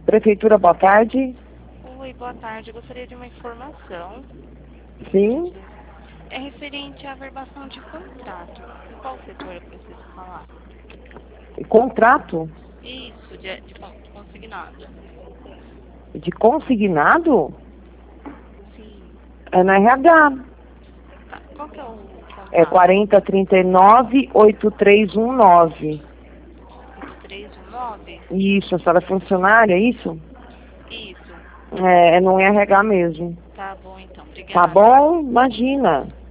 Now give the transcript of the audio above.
Prefeitura, boa tarde. Oi, boa tarde. Eu gostaria de uma informação. Sim. É referente à averbação de contrato. Em qual setor eu preciso falar? Contrato Isso, de consignado. de consignado Sim. é na RH. Tá. Qual que é o É contato? 4039-8319. 8319? Isso, a senhora é funcionária, é isso? Isso. É no RH mesmo. Tá bom, então. Tá Obrigada. bom? Imagina.